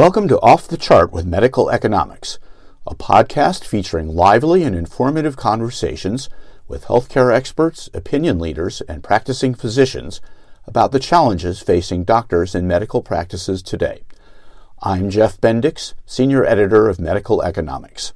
Welcome to Off the Chart with Medical Economics, a podcast featuring lively and informative conversations with healthcare experts, opinion leaders, and practicing physicians about the challenges facing doctors in medical practices today. I'm Jeff Bendix, Senior Editor of Medical Economics.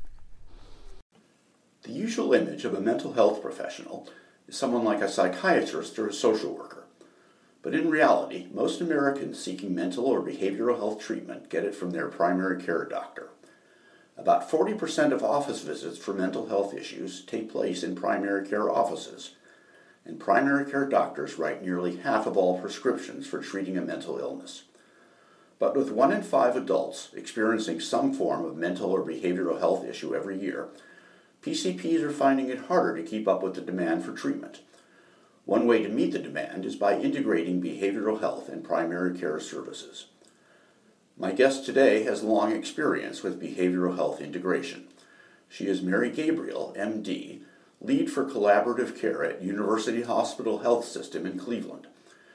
The usual image of a mental health professional is someone like a psychiatrist or a social worker. But in reality, most Americans seeking mental or behavioral health treatment get it from their primary care doctor. About 40% of office visits for mental health issues take place in primary care offices, and primary care doctors write nearly half of all prescriptions for treating a mental illness. But with 1 in 5 adults experiencing some form of mental or behavioral health issue every year, PCPs are finding it harder to keep up with the demand for treatment. One way to meet the demand is by integrating behavioral health and primary care services. My guest today has long experience with behavioral health integration. She is Mary Gabriel, MD, lead for collaborative care at University Hospital Health System in Cleveland.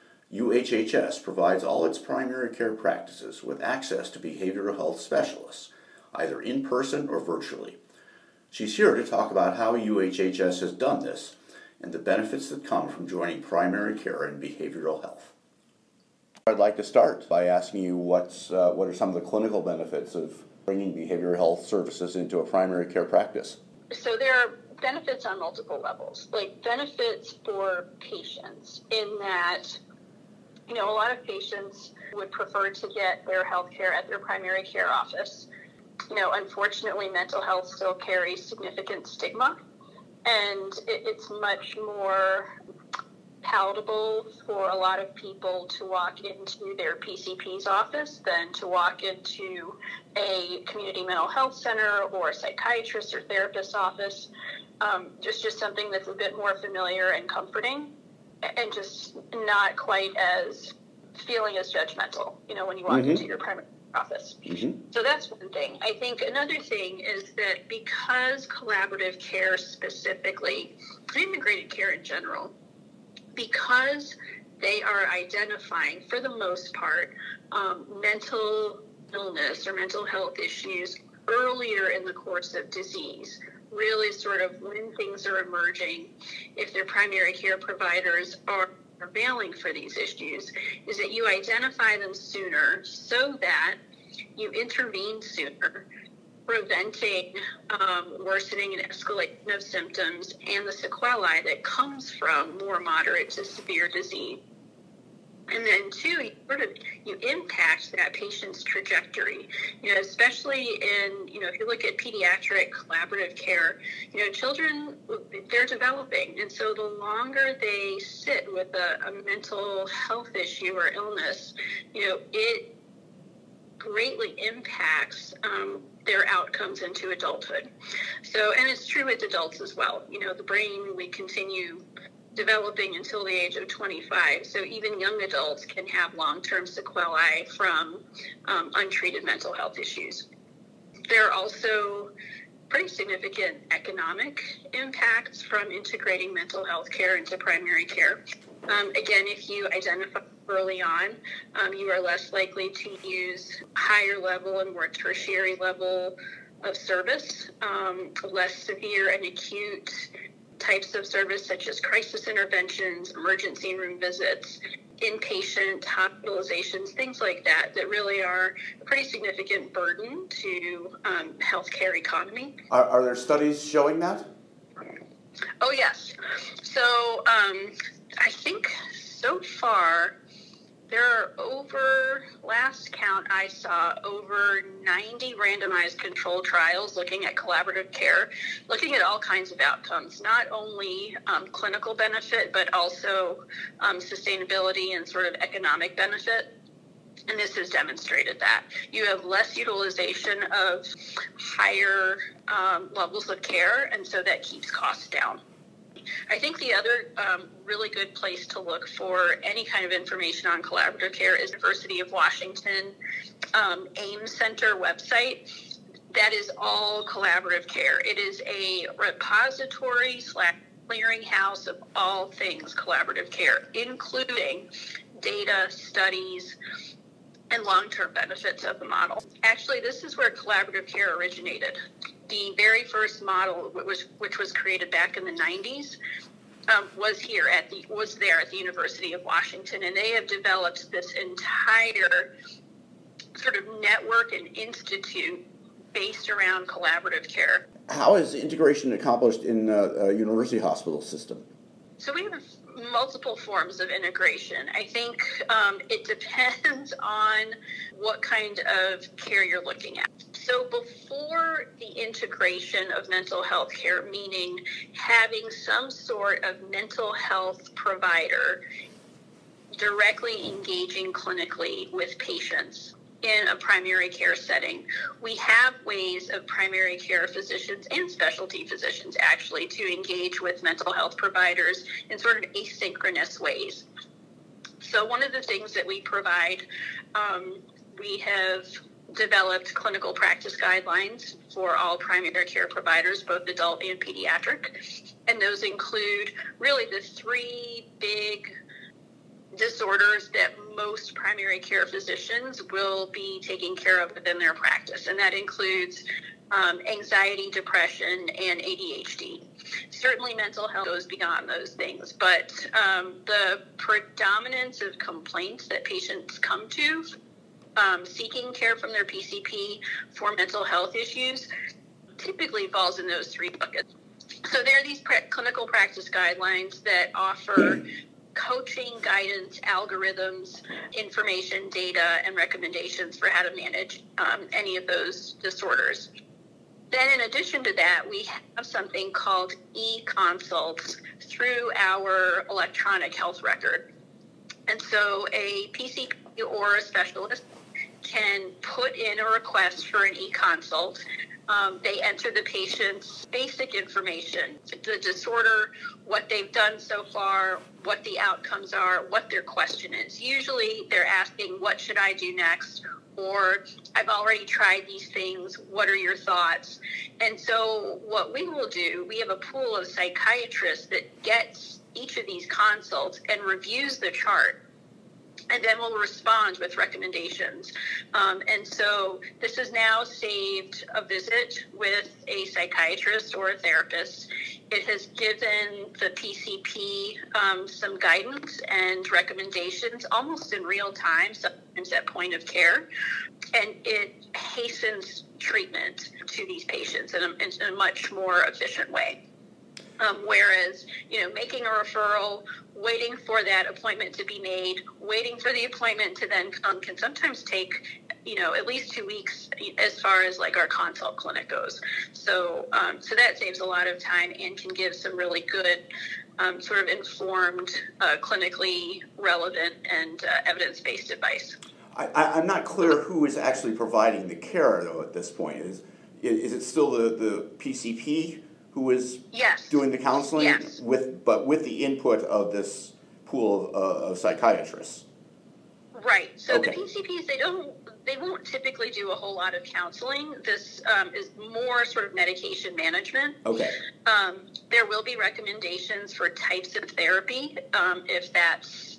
UHHS provides all its primary care practices with access to behavioral health specialists, either in person or virtually. She's here to talk about how UHHS has done this and the benefits that come from joining primary care and behavioral health. I'd like to start by asking you what are some of the clinical benefits of bringing behavioral health services into a primary care practice? So there are benefits on multiple levels, like benefits for patients in that, a lot of patients would prefer to get their health care at their primary care office. Unfortunately, mental health still carries significant stigma. And it's much more palatable for a lot of people to walk into their PCP's office than to walk into a community mental health center or a psychiatrist or therapist's office. Just something that's a bit more familiar and comforting and just not quite as feeling as judgmental, when you walk into your primary office. So that's one thing. I think another thing is that because collaborative care specifically, integrated care in general, because they are identifying, for the most part, mental illness or mental health issues earlier in the course of disease, really sort of when things are emerging, if their primary care providers are prevailing for these issues, is that you identify them sooner so that you intervene sooner, preventing worsening and escalation of symptoms and the sequelae that comes from more moderate to severe disease. And then two, you impact that patient's trajectory, especially in, if you look at pediatric collaborative care, children, they're developing. And so the longer they sit with a mental health issue or illness, it greatly impacts their outcomes into adulthood. So, and it's true with adults as well. The brain, we continue developing until the age of 25. So even young adults can have long-term sequelae from untreated mental health issues. There are also pretty significant economic impacts from integrating mental health care into primary care. Again, if you identify early on, you are less likely to use higher level and more tertiary level of service, less severe and acute types of service such as crisis interventions, emergency room visits, inpatient hospitalizations, things like that really are a pretty significant burden to healthcare economy. Are there studies showing that? Oh, yes. So I think so far there are last count I saw, over 90 randomized controlled trials looking at collaborative care, looking at all kinds of outcomes, not only clinical benefit, but also sustainability and sort of economic benefit. And this has demonstrated that. You have less utilization of higher levels of care, and so that keeps costs down. I think the other really good place to look for any kind of information on collaborative care is University of Washington AIMS Center website. That is all collaborative care. It is a repository / clearinghouse of all things collaborative care, including data, studies, and long-term benefits of the model. Actually, this is where collaborative care originated. The very first model, which was created back in the 90s, was there at the University of Washington, and they have developed this entire sort of network and institute based around collaborative care. How is integration accomplished in a university hospital system? So we have multiple forms of integration. I think it depends on what kind of care you're looking at. So before the integration of mental health care, meaning having some sort of mental health provider directly engaging clinically with patients in a primary care setting, we have ways of primary care physicians and specialty physicians actually to engage with mental health providers in sort of asynchronous ways. So one of the things that we provide, we have developed clinical practice guidelines for all primary care providers, both adult and pediatric. And those include really the three big disorders that most primary care physicians will be taking care of within their practice. And that includes anxiety, depression, and ADHD. Certainly mental health goes beyond those things, but the predominance of complaints that patients come to seeking care from their PCP for mental health issues typically falls in those three buckets. So there are these clinical practice guidelines that offer coaching, guidance, algorithms, information, data, and recommendations for how to manage any of those disorders. Then in addition to that, we have something called e-consults through our electronic health record. And so a PCP or a specialist can put in a request for an e-consult. They enter the patient's basic information, the disorder, what they've done so far, what the outcomes are, what their question is. Usually they're asking, what should I do next? Or I've already tried these things. What are your thoughts? And so what we will do, we have a pool of psychiatrists that gets each of these consults and reviews the chart. And then we'll respond with recommendations. And so this has now saved a visit with a psychiatrist or a therapist. It has given the PCP some guidance and recommendations almost in real time, sometimes at point of care. And it hastens treatment to these patients in a much more efficient way. Whereas, making a referral, waiting for that appointment to be made, waiting for the appointment to then come can sometimes take, at least 2 weeks as far as like our consult clinic goes. So that saves a lot of time and can give some really good sort of informed, clinically relevant and evidence-based advice. I'm not clear who is actually providing the care, though, at this point. Is it still the PCP who is doing the counseling? Yes. with the input of this pool of psychiatrists? Right. So Okay. The PCPs, they won't typically do a whole lot of counseling. This is more sort of medication management. Okay. There will be recommendations for types of therapy if that's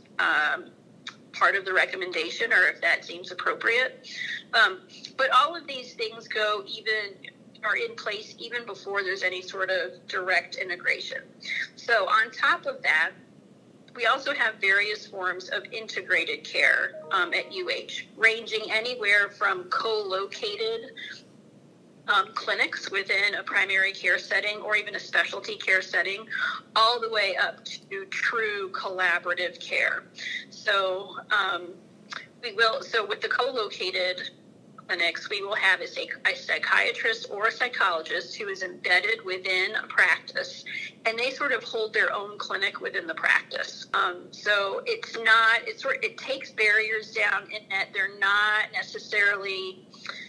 part of the recommendation or if that seems appropriate. But all of these things are in place even before there's any sort of direct integration. So on top of that, we also have various forms of integrated care at UH, ranging anywhere from co-located clinics within a primary care setting or even a specialty care setting, all the way up to true collaborative care. So with the co-located clinics, we will have a psychiatrist or a psychologist who is embedded within a practice, and they sort of hold their own clinic within the practice. So it takes barriers down in that they're not necessarily,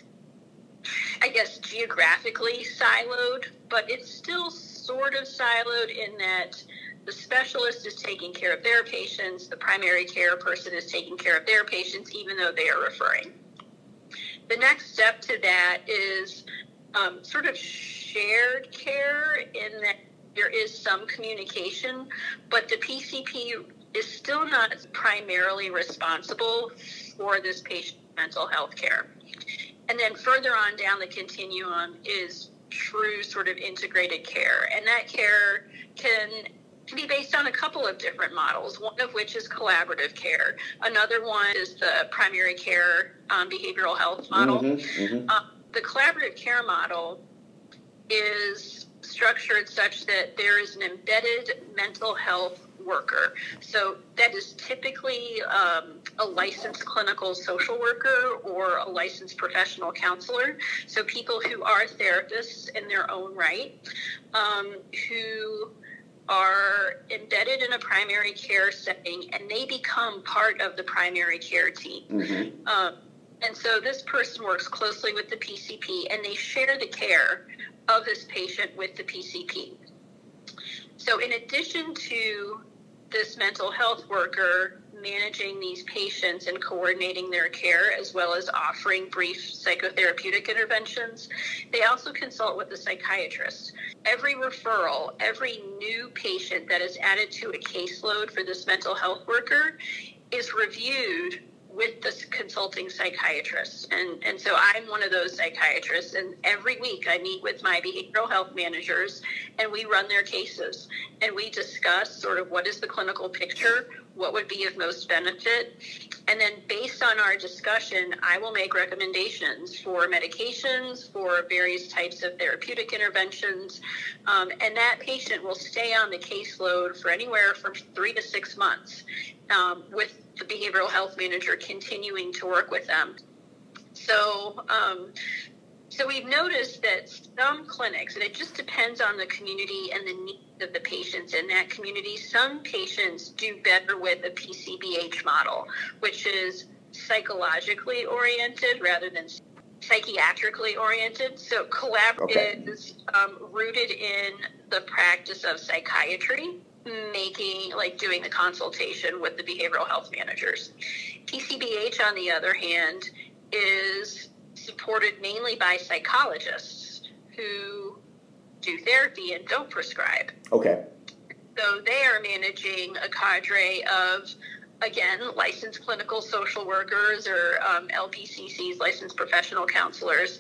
I guess, geographically siloed, but it's still sort of siloed in that the specialist is taking care of their patients, the primary care person is taking care of their patients, even though they are referring. The next step to that is sort of shared care in that there is some communication, but the PCP is still not primarily responsible for this patient mental health care. And then further on down the continuum is true sort of integrated care. And that care can be based on a couple of different models, one of which is collaborative care. Another one is the primary care behavioral health model. The collaborative care model is structured such that there is an embedded mental health worker. So that is typically a licensed clinical social worker or a licensed professional counselor. So people who are therapists in their own right, who are embedded in a primary care setting, and they become part of the primary care team. And so this person works closely with the PCP, and they share the care of this patient with the PCP. So in addition to this mental health worker managing these patients and coordinating their care, as well as offering brief psychotherapeutic interventions, they also consult with the psychiatrist. Every referral, every new patient that is added to a caseload for this mental health worker is reviewed with the consulting psychiatrist. And so I'm one of those psychiatrists, and every week I meet with my behavioral health managers, and we run their cases, and we discuss sort of what is the clinical picture, what would be of most benefit, and then based on our discussion, I will make recommendations for medications, for various types of therapeutic interventions, and that patient will stay on the caseload for anywhere from 3 to 6 months, with the behavioral health manager continuing to work with them. So we've noticed that some clinics, and it just depends on the community and the needs of the patients in that community, some patients do better with a PCBH model, which is psychologically oriented rather than psychiatrically oriented. So collaborative is rooted in the practice of psychiatry, doing the consultation with the behavioral health managers. PCBH, on the other hand, is supported mainly by psychologists who do therapy and don't prescribe. Okay. So they are managing a cadre of, again, licensed clinical social workers or LPCCs, licensed professional counselors,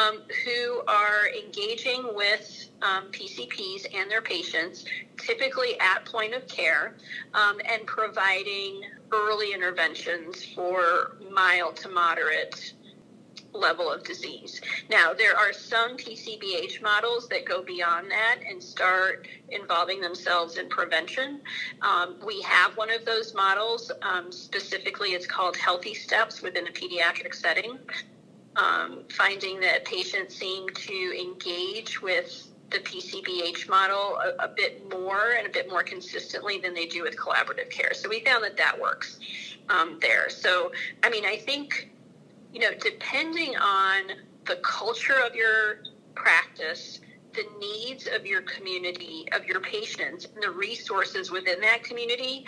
who are engaging with PCPs and their patients, typically at point of care, and providing early interventions for mild to moderate level of disease. Now, there are some PCBH models that go beyond that and start involving themselves in prevention. We have one of those models. Specifically, it's called Healthy Steps within a pediatric setting, finding that patients seem to engage with the PCBH model a bit more and a bit more consistently than they do with collaborative care. So we found that works there. So, I think, depending on the culture of your practice, the needs of your community, of your patients, and the resources within that community,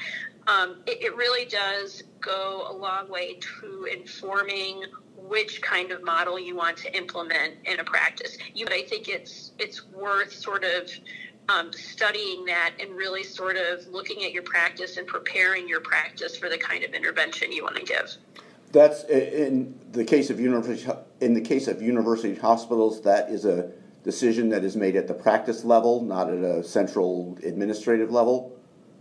it really does go a long way to informing which kind of model you want to implement in a practice. I think it's worth sort of studying that and really sort of looking at your practice and preparing your practice for the kind of intervention you want to give. That's in the case of university hospitals. That is a decision that is made at the practice level, not at a central administrative level.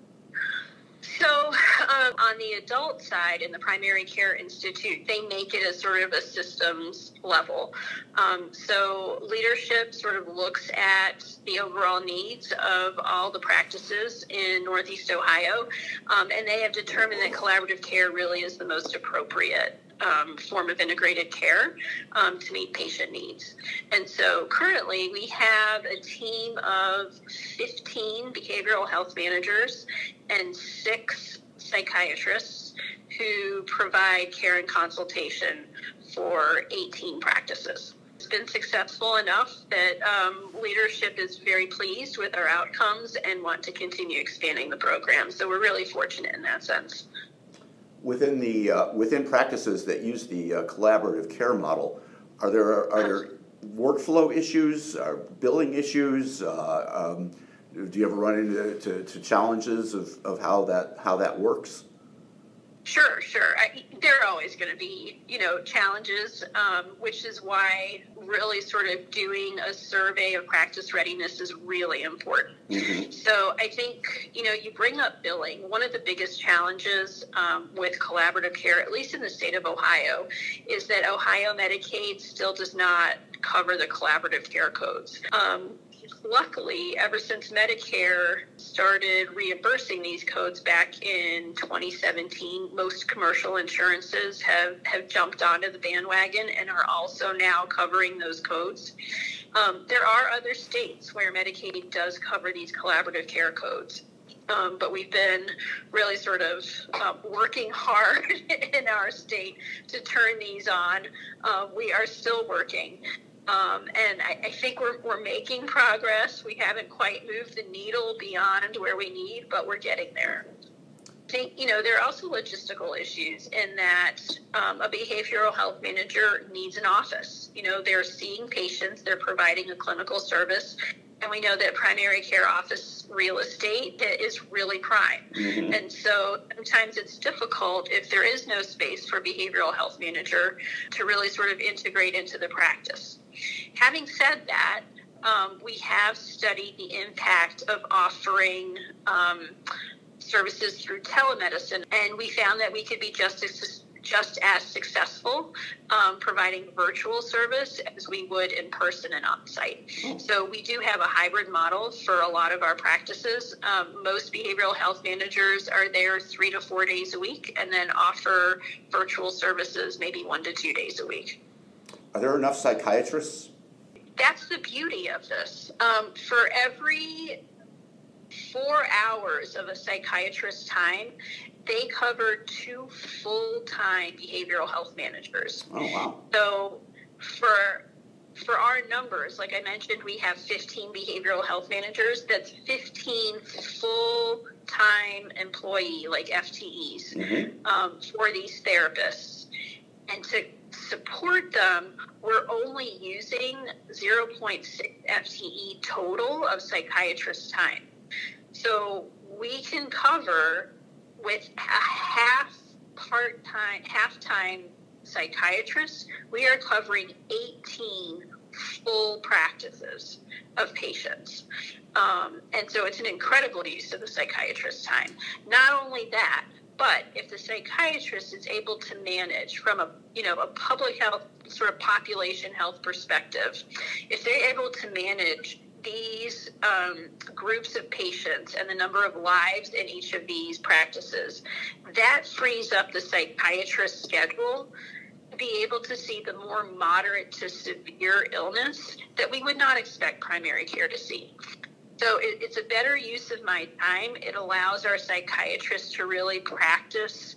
So on the adult side, in the Primary Care Institute, they make it as sort of a systems level. So leadership sort of looks at the overall needs of all the practices in Northeast Ohio, and they have determined that collaborative care really is the most appropriate form of integrated care to meet patient needs. And so currently we have a team of 15 behavioral health managers and 6 psychiatrists who provide care and consultation for 18 practices. It's been successful enough that leadership is very pleased with our outcomes and want to continue expanding the program. So we're really fortunate in that sense. Within practices that use the collaborative care model, are there workflow issues, billing issues? Do you ever run into challenges of how that works? Sure. There are always going to be, challenges, which is why really sort of doing a survey of practice readiness is really important. Mm-hmm. So I think, you bring up billing. One of the biggest challenges with collaborative care, at least in the state of Ohio, is that Ohio Medicaid still does not cover the collaborative care codes. Luckily, ever since Medicare started reimbursing these codes back in 2017, most commercial insurances have jumped onto the bandwagon and are also now covering those codes. There are other states where Medicaid does cover these collaborative care codes. But we've been really sort of working hard in our state to turn these on. We are still working. And I think we're making progress. We haven't quite moved the needle beyond where we need, but we're getting there. I think, there are also logistical issues in that a behavioral health manager needs an office. They're seeing patients, they're providing a clinical service, and we know that primary care office real estate is really prime. Mm-hmm. And so sometimes it's difficult if there is no space for a behavioral health manager to really sort of integrate into the practice. Having said that, we have studied the impact of offering services through telemedicine, and we found that we could be just as successful providing virtual service as we would in person and on site. So we do have a hybrid model for a lot of our practices. Most behavioral health managers are there 3 to 4 days a week and then offer virtual services maybe 1 to 2 days a week. Are there enough psychiatrists? That's the beauty of this. For every 4 hours of a psychiatrist's time, they cover 2 full-time behavioral health managers. Oh, wow. So for our numbers, like I mentioned, we have 15 behavioral health managers. That's 15 full-time employee, like FTEs, Mm-hmm. For these therapists. And to support them, we're only using 0.6 FTE total of psychiatrist time. So we can cover with a half-time psychiatrist, we are covering 18 full practices of patients. And so it's an incredible use of the psychiatrist's time. Not only that, but if the psychiatrist is able to manage from a public health sort of population health perspective, if they're able to manage these groups of patients and the number of lives in each of these practices, that frees up the psychiatrist's schedule to be able to see the more moderate to severe illness that we would not expect primary care to see. So it's a better use of my time. It allows our psychiatrists to really practice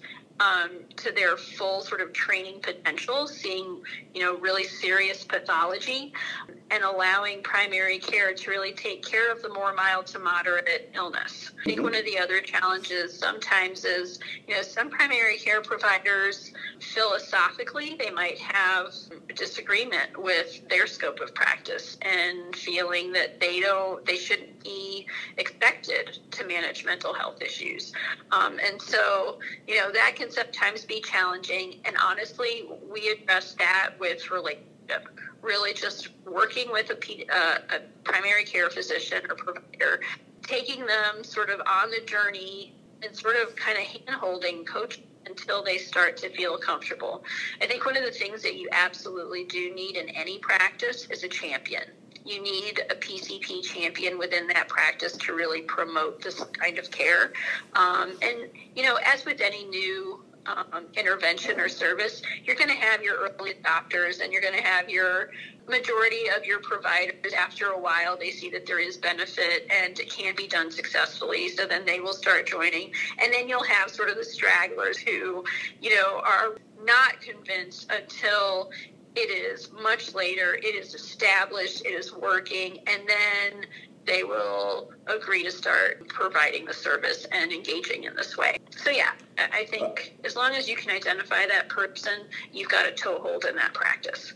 to their full sort of training potential, seeing, really serious pathology, and allowing primary care to really take care of the more mild to moderate illness. I think one of the other challenges sometimes is, some primary care providers, philosophically, they might have a disagreement with their scope of practice and feeling that they shouldn't be expected to manage mental health issues. And so, that can sometimes be challenging. And honestly, we address that with relationship, really just working with a primary care physician or provider, taking them sort of on the journey and sort of kind of hand-holding, coaching until they start to feel comfortable. I think one of the things that you absolutely do need in any practice is a champion. You need a PCP champion within that practice to really promote this kind of care. And, as with any new intervention or service, you're going to have your early adopters and you're going to have your majority of your providers. After a while, they see that there is benefit and it can be done successfully, so then they will start joining. And then you'll have sort of the stragglers who, are not convinced until it is much later, it is established, it is working, and then they will agree to start providing the service and engaging in this way. So yeah, I think as long as you can identify that person, you've got a toehold in that practice.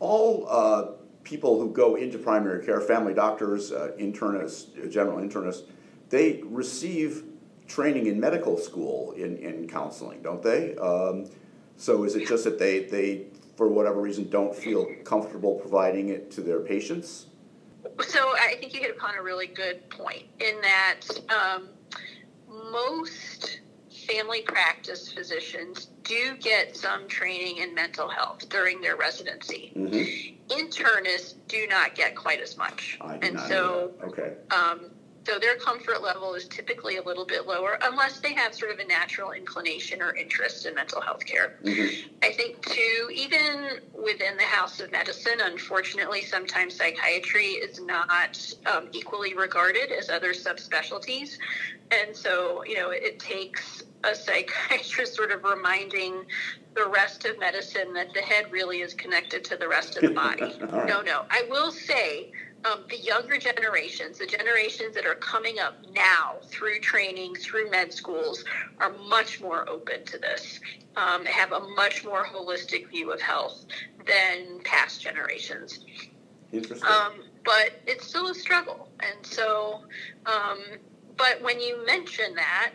All people who go into primary care, family doctors, internists, general internists, they receive training in medical school in counseling, don't they? So is it just that they, for whatever reason, don't feel comfortable providing it to their patients? So I think you hit upon a really good point in that most family practice physicians do get some training in mental health during their residency. Mm-hmm. Internists do not get quite as much. I did not know that. Okay. So their comfort level is typically a little bit lower unless they have sort of a natural inclination or interest in mental health care. Mm-hmm. I think, too, even within the House of Medicine, unfortunately, sometimes psychiatry is not equally regarded as other subspecialties. And so, it takes a psychiatrist sort of reminding the rest of medicine that the head really is connected to the rest of the body. Right. No. I will say the younger generations, the generations that are coming up now through training, through med schools, are much more open to this, have a much more holistic view of health than past generations. Interesting. But it's still a struggle. And so, but when you mention that,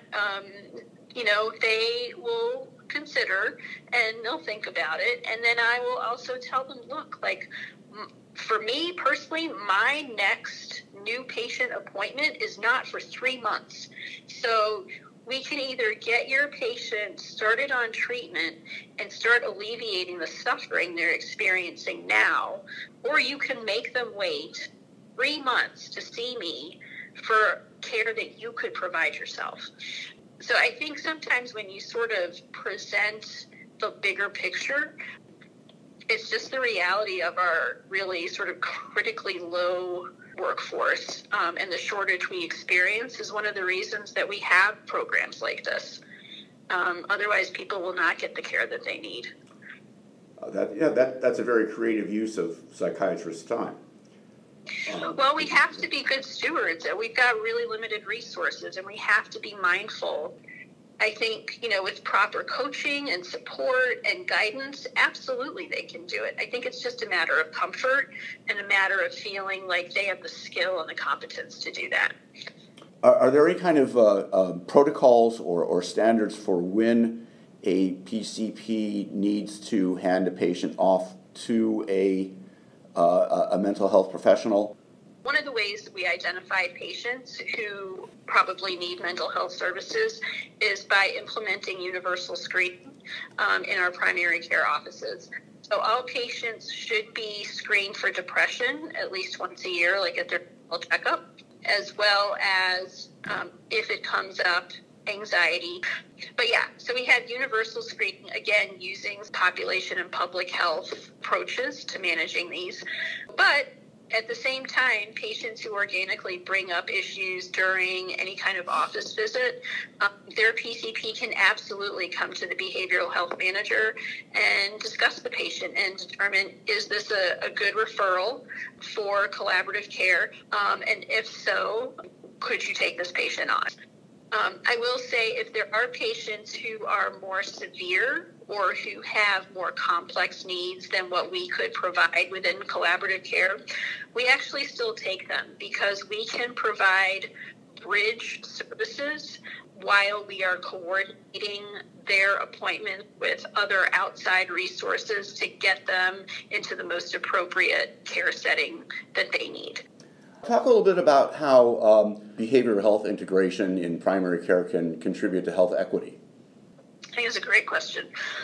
they will consider and they'll think about it. And then I will also tell them, look, for me personally, my next new patient appointment is not for 3 months. So we can either get your patient started on treatment and start alleviating the suffering they're experiencing now, or you can make them wait 3 months to see me for care that you could provide yourself. So I think sometimes when you sort of present the bigger picture, it's just the reality of our really sort of critically low workforce, and the shortage we experience is one of the reasons that we have programs like this. Otherwise, people will not get the care that they need. That's a very creative use of psychiatrists' time. Well, we have to be good stewards. We've got really limited resources, and we have to be mindful. I think, with proper coaching and support and guidance, absolutely they can do it. I think it's just a matter of comfort and a matter of feeling like they have the skill and the competence to do that. Are there any kind of protocols or standards for when a PCP needs to hand a patient off to a mental health professional? One of the ways that we identify patients who probably need mental health services is by implementing universal screening in our primary care offices. So all patients should be screened for depression at least once a year, like at their checkup, as well as, if it comes up, anxiety. But so we have universal screening, again, using population and public health approaches to managing these. But at the same time, patients who organically bring up issues during any kind of office visit, their PCP can absolutely come to the behavioral health manager and discuss the patient and determine, is this a good referral for collaborative care? And if so, could you take this patient on? I will say if there are patients who are more severe or who have more complex needs than what we could provide within collaborative care, we actually still take them because we can provide bridge services while we are coordinating their appointment with other outside resources to get them into the most appropriate care setting that they need. Talk a little bit about how behavioral health integration in primary care can contribute to health equity. I think it's a great question.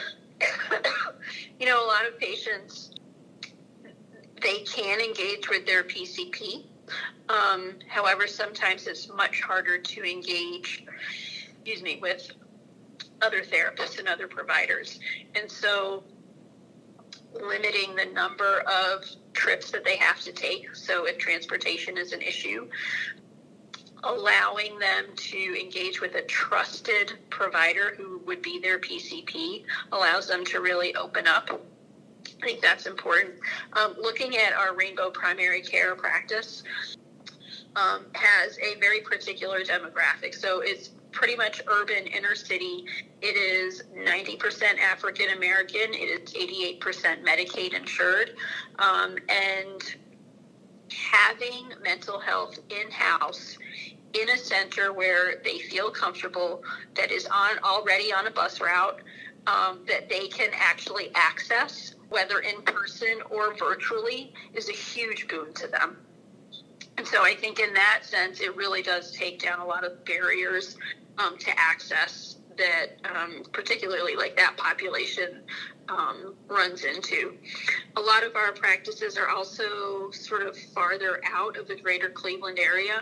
A lot of patients, they can engage with their PCP. However, sometimes it's much harder to engage, with other therapists and other providers. And so limiting the number of trips that they have to take, so if transportation is an issue, allowing them to engage with a trusted provider who would be their PCP allows them to really open up. I think that's important. Looking at our Rainbow primary care practice has a very particular demographic. So it's pretty much urban inner city. It is 90% African American. It is 88% Medicaid insured. And having mental health in-house in a center where they feel comfortable, that is already on a bus route, that they can actually access, whether in person or virtually, is a huge boon to them. And so I think in that sense, it really does take down a lot of barriers to access that particularly like that population runs into. A lot of our practices are also sort of farther out of the greater Cleveland area.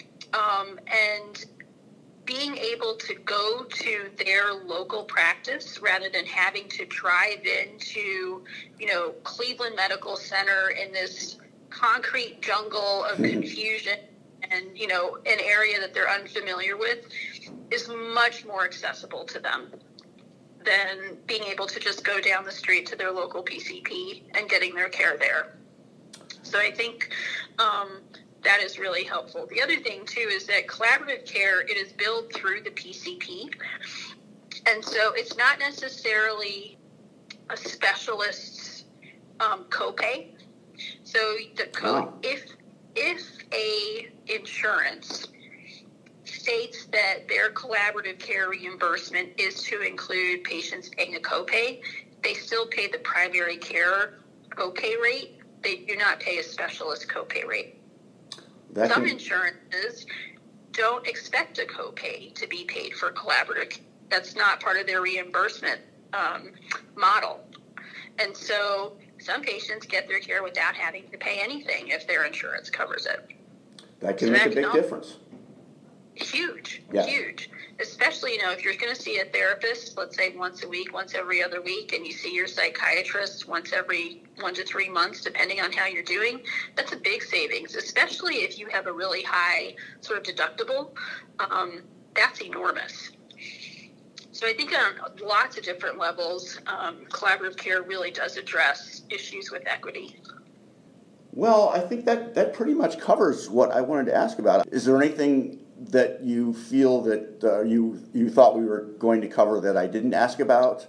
And being able to go to their local practice rather than having to drive into, Cleveland Medical Center in this concrete jungle of confusion and, an area that they're unfamiliar with, is much more accessible to them than being able to just go down the street to their local PCP and getting their care there. So I think that is really helpful. The other thing, too, is that collaborative care, it is billed through the PCP. And so it's not necessarily a specialist's copay. So the code, if a insurance states that their collaborative care reimbursement is to include patients paying a copay, they still pay the primary care copay rate. They do not pay a specialist copay rate. Some insurances don't expect a copay to be paid for collaborative care. That's not part of their reimbursement model. And so some patients get their care without having to pay anything if their insurance covers it. That can make a big difference. Huge, yeah. Huge. Especially, if you're going to see a therapist, let's say once a week, once every other week, and you see your psychiatrist once every 1 to 3 months, depending on how you're doing, that's a big savings, especially if you have a really high sort of deductible. That's enormous. So I think on lots of different levels, collaborative care really does address issues with equity. Well, I think that pretty much covers what I wanted to ask about. Is there anything that you feel that you thought we were going to cover that I didn't ask about,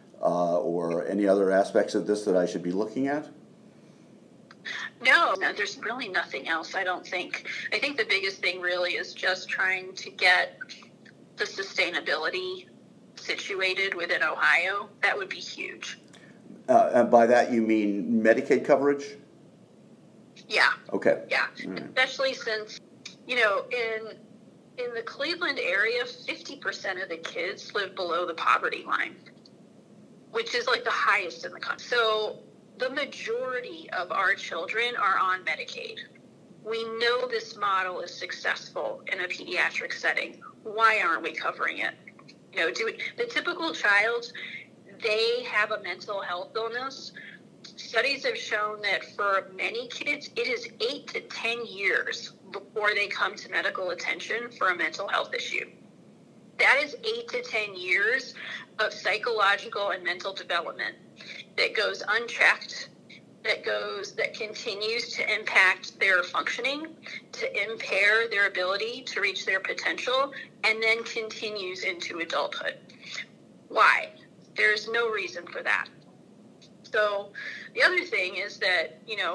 or any other aspects of this that I should be looking at? No, there's really nothing else, I don't think. I think the biggest thing really is just trying to get the sustainability situated within Ohio. That would be huge. And by that you mean Medicaid coverage? Yeah. Okay. Yeah. Right. Especially since, in the Cleveland area, 50% of the kids live below the poverty line, which is like the highest in the country. So the majority of our children are on Medicaid. We know this model is successful in a pediatric setting. Why aren't we covering it? The typical child, they have a mental health illness. Studies have shown that for many kids, it is 8 to 10 years before they come to medical attention for a mental health issue. That is 8 to 10 years of psychological and mental development that goes unchecked, that continues to impact their functioning, to impair their ability to reach their potential, and then continues into adulthood. Why? There's no reason for that. So the other thing is that,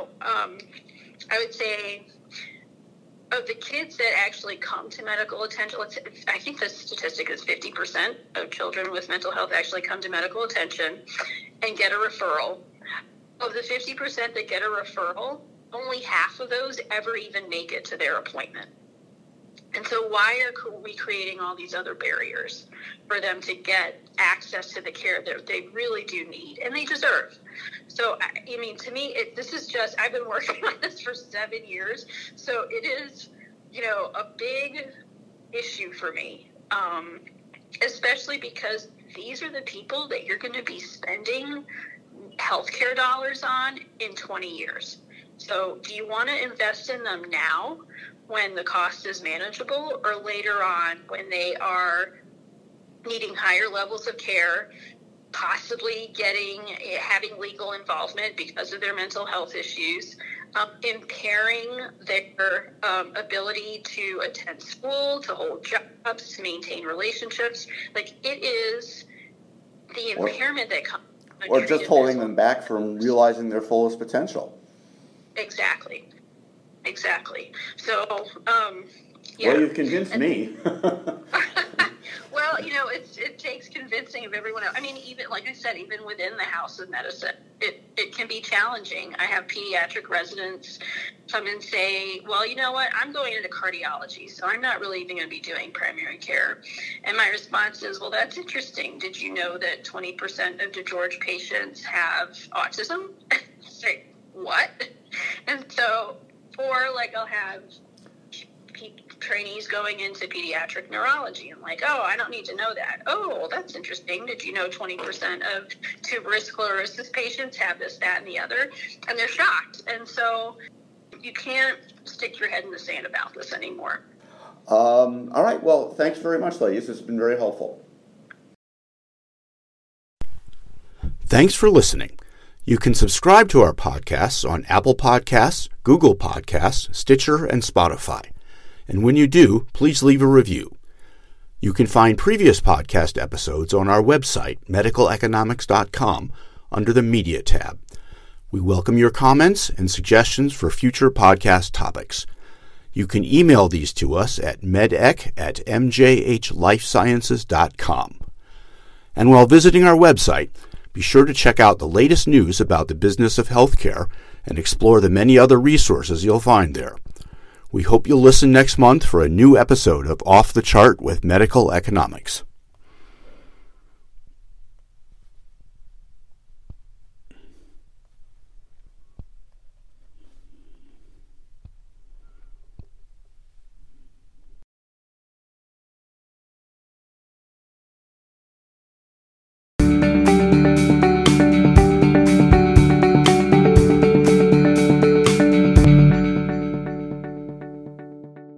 I would say of the kids that actually come to medical attention, I think the statistic is 50% of children with mental health actually come to medical attention and get a referral. Of the 50% that get a referral, only half of those ever even make it to their appointment. And so why are we creating all these other barriers for them to get access to the care that they really do need and they deserve? So, to me, this is just, I've been working on this for 7 years. So it is, a big issue for me, especially because these are the people that you're going to be spending healthcare dollars on in 20 years. So do you want to invest in them now when the cost is manageable, or later on when they are needing higher levels of care, possibly having legal involvement because of their mental health issues, impairing their ability to attend school, to hold jobs, to maintain relationships? Like, it is the impairment that comes. Or just holding them back from realizing their fullest potential. Exactly. So, Yeah. Well, you've convinced me. Well, it takes convincing of everyone else. I mean, even like I said, even within the House of Medicine, it can be challenging. I have pediatric residents come and say, well, you know what, I'm going into cardiology, so I'm not really even going to be doing primary care. And my response is, well, that's interesting. Did you know that 20% of DeGeorge patients have autism? Say, what? And so, or like I'll have trainees going into pediatric neurology and like, oh, I don't need to know that. Oh, well, that's interesting. Did you know 20% of tuberous sclerosis patients have this, that, and the other? And they're shocked. And so you can't stick your head in the sand about this anymore. All right. Well, thanks very much, ladies. It's been very helpful. Thanks for listening. You can subscribe to our podcasts on Apple Podcasts, Google Podcasts, Stitcher, and Spotify. And when you do, please leave a review. You can find previous podcast episodes on our website, medicaleconomics.com, under the Media tab. We welcome your comments and suggestions for future podcast topics. You can email these to us at medec@mjhlifesciences.com. And while visiting our website, be sure to check out the latest news about the business of healthcare and explore the many other resources you'll find there. We hope you'll listen next month for a new episode of Off the Chart with Medical Economics.